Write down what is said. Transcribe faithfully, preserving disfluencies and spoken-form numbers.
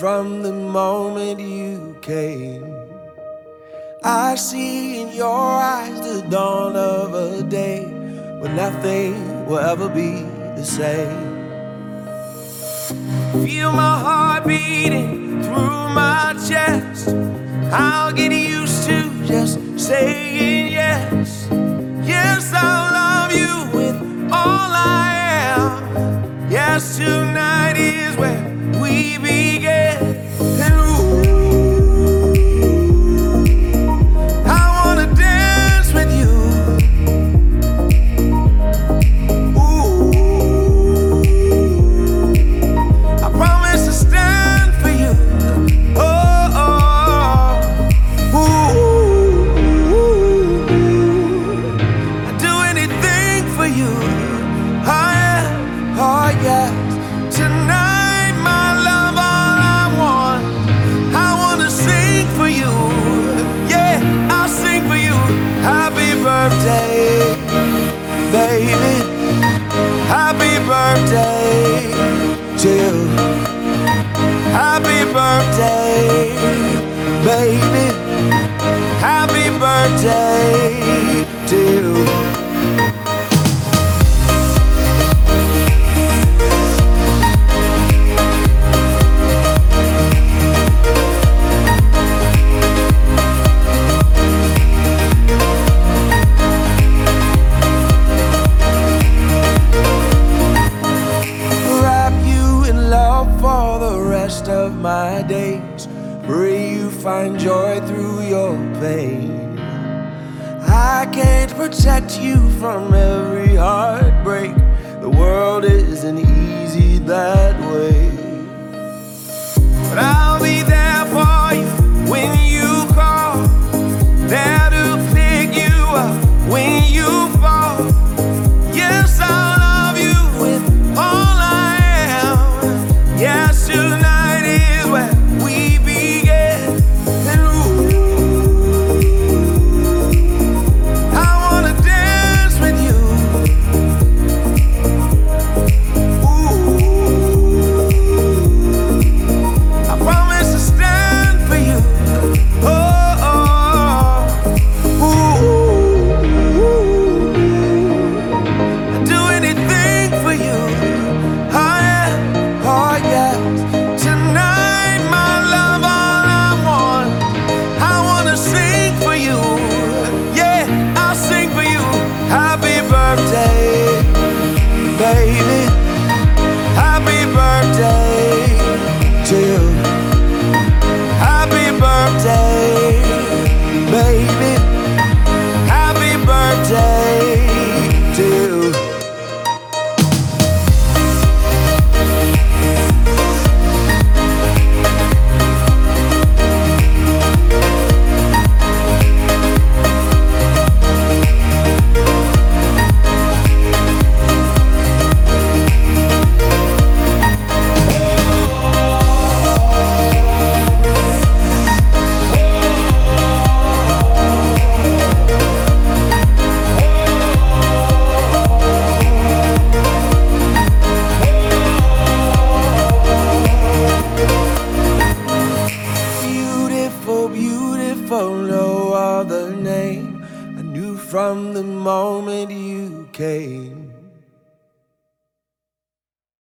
from the moment you came. I see in your eyes the dawn of a day when nothing will ever be the same. Feel my heart beating through my chest. I'll get used to just saying yes. Yes, I'll love you with all I am. Yes, tonight is where we begin. And ooh, I wanna dance with you. Ooh, I promise to stand for you. Oh, oh, ooh, I'd do anything for you. Oh yeah, oh yeah. Tonight, my love, all I want, I wanna sing for you. Yeah, I'll sing for you. Happy birthday, baby. Happy birthday to you. Happy birthday, baby. Happy birthday to you. Of my days, pray you find joy through your pain. I can't protect you from every heartbreak. The world isn't easy that way. But I'll be there for you when you call, there to pick you up when you fall. Yes, I'll love you with all I am. Yes, tonight baby, happy birthday to you. Happy birthday, baby. Happy birthday to you. Beautiful, no other name I knew from the moment you came.